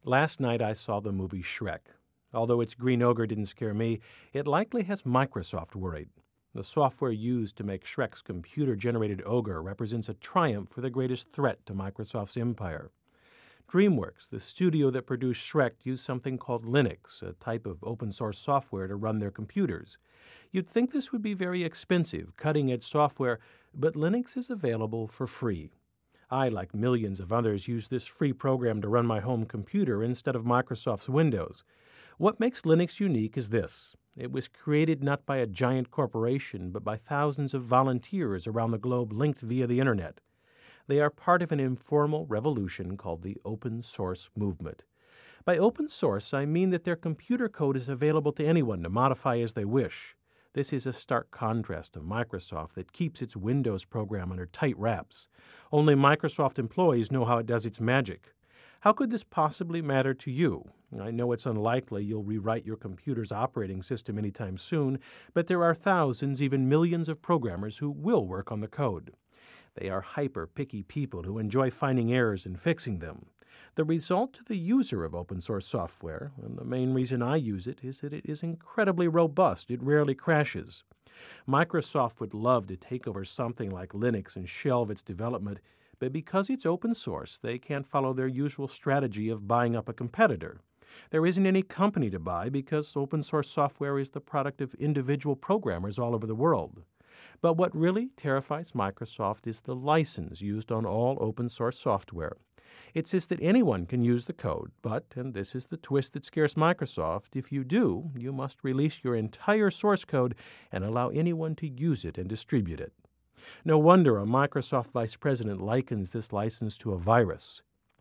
Last night I saw the movie Shrek. Although its green ogre didn't scare me, it likely has Microsoft worried. The software used to make Shrek's computer-generated ogre represents a triumph for the greatest threat to Microsoft's empire. DreamWorks, the studio that produced Shrek, used something called Linux, a type of open-source software to run their computers. You'd think this would be very expensive, cutting-edge software, but Linux is available for free. I, like millions of others, use this free program to run my home computer instead of Microsoft's Windows. What makes Linux unique is this. It was created not by a giant corporation, but by thousands of volunteers around the globe linked via the Internet. They are part of an informal revolution called the open source movement. By open source, I mean that their computer code is available to anyone to modify as they wish. This is a stark contrast to Microsoft that keeps its Windows program under tight wraps. Only Microsoft employees know how it does its magic. How could this possibly matter to you? I know it's unlikely you'll rewrite your computer's operating system anytime soon, but there are thousands, even millions of programmers who will work on the code. They are hyper-picky people who enjoy finding errors and fixing them. The result to the user of open-source software, and the main reason I use it, is that it is incredibly robust. It rarely crashes. Microsoft would love to take over something like Linux and shelve its development, but because it's open source, they can't follow their usual strategy of buying up a competitor. There isn't any company to buy because open-source software is the product of individual programmers all over the world. But what really terrifies Microsoft is the license used on all open-source software. It says that anyone can use the code, but, and this is the twist that scares Microsoft, if you do, you must release your entire source code and allow anyone to use it and distribute it. No wonder a Microsoft vice president likens this license to a virus.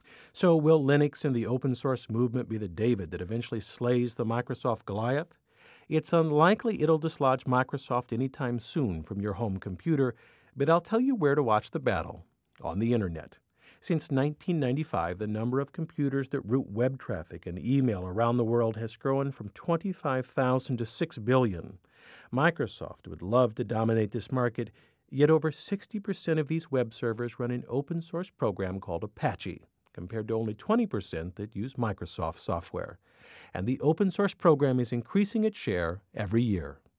So will Linux and the open-source movement be the David that eventually slays the Microsoft Goliath? It's unlikely it'll dislodge Microsoft anytime soon from your home computer, but I'll tell you where to watch the battle: on the Internet. Since 1995, the number of computers that route web traffic and email around the world has grown from 25,000 to 6 billion. Microsoft would love to dominate this market, yet over 60% of these web servers run an open-source program called Apache, compared to only 20% that use Microsoft software. And the open-source program is increasing its share every year.